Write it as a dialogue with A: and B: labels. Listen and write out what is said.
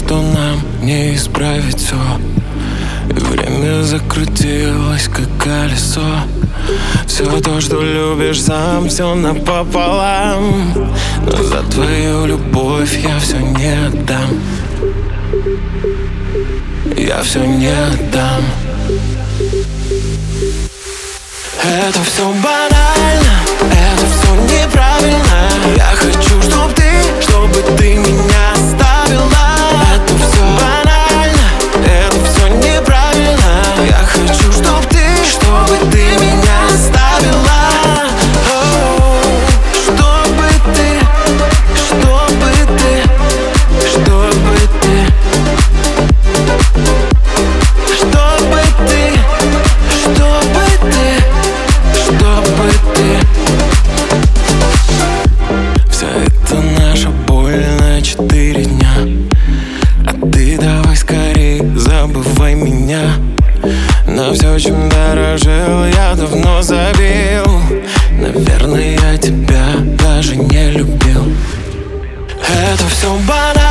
A: что нам не исправить все. И время закрутилось, как колесо. Все то, что любишь сам, все напополам. Но за твою любовь я все не отдам. Я все не отдам. Это все банально, это все неправильно. Я хочу, чтобы ты меня оставила. Это все банально, это все неправильно. Я хочу, чтобы ты меня оставила. Чтобы ты Вся эта наша боль на 4 дня. А ты давай скорей забывай меня. На все, чем дорожил, я давно забил. Наверное, я тебя даже не любил. Это все банально.